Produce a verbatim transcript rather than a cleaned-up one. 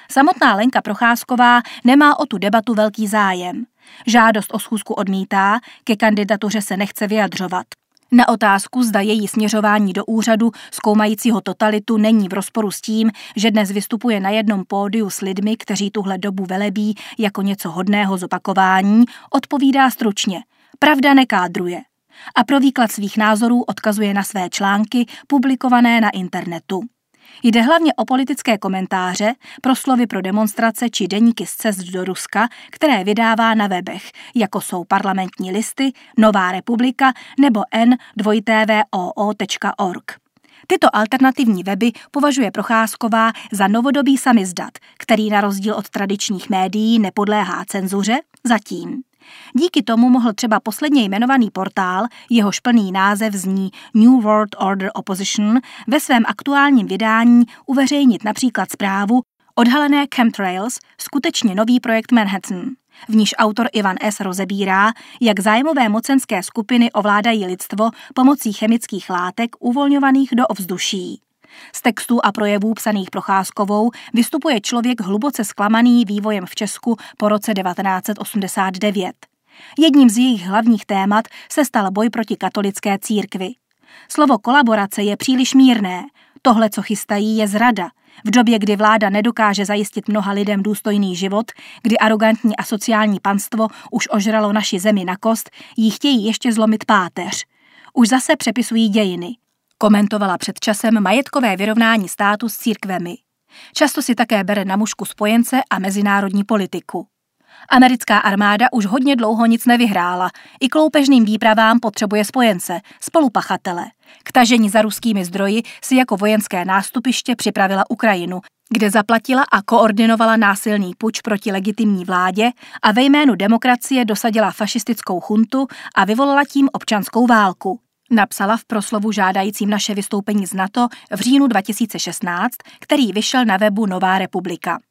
Samotná Lenka Procházková nemá o tu debatu velký zájem. Žádost o schůzku odmítá, ke kandidatuře se nechce vyjadřovat. Na otázku, zda její směřování do úřadu zkoumajícího totalitu není v rozporu s tím, že dnes vystupuje na jednom pódiu s lidmi, kteří tuhle dobu velebí jako něco hodného zopakování, odpovídá stručně. Pravda nekádruje. A pro výklad svých názorů odkazuje na své články publikované na internetu. Jde hlavně o politické komentáře, proslovy pro demonstrace či deníky z cest do Ruska, které vydává na webech, jako jsou Parlamentní listy, Nová republika nebo n w w o o tečka org. Tyto alternativní weby považuje Procházková za novodobý samizdat, který na rozdíl od tradičních médií nepodléhá cenzuře, zatím. Díky tomu mohl třeba posledně jmenovaný portál, jehož plný název zní New World Order Opposition, ve svém aktuálním vydání uveřejnit například zprávu Odhalené chemtrails, skutečně nový projekt Manhattan, v níž autor Ivan S. rozebírá, jak zájmové mocenské skupiny ovládají lidstvo pomocí chemických látek uvolňovaných do ovzduší. Z textů a projevů psaných Procházkovou vystupuje člověk hluboce zklamaný vývojem v Česku po roce devatenáct set osmdesát devět. Jedním z jejich hlavních témat se stal boj proti katolické církvi. Slovo kolaborace je příliš mírné. Tohle, co chystají, je zrada. V době, kdy vláda nedokáže zajistit mnoha lidem důstojný život, kdy arrogantní a sociální panstvo už ožralo naši zemi na kost, jí chtějí ještě zlomit páteř. Už zase přepisují dějiny. Komentovala před časem majetkové vyrovnání státu s církvemi. Často si také bere na mušku spojence a mezinárodní politiku. Americká armáda už hodně dlouho nic nevyhrála. I k loupežným výpravám potřebuje spojence, spolupachatele. K tažení za ruskými zdroji si jako vojenské nástupiště připravila Ukrajinu, kde zaplatila a koordinovala násilný puč proti legitimní vládě a ve jménu demokracie dosadila fašistickou chuntu a vyvolala tím občanskou válku. Napsala v proslovu žádajícím naše vystoupení z NATO v říjnu dva tisíce šestnáct, který vyšel na webu Nová republika.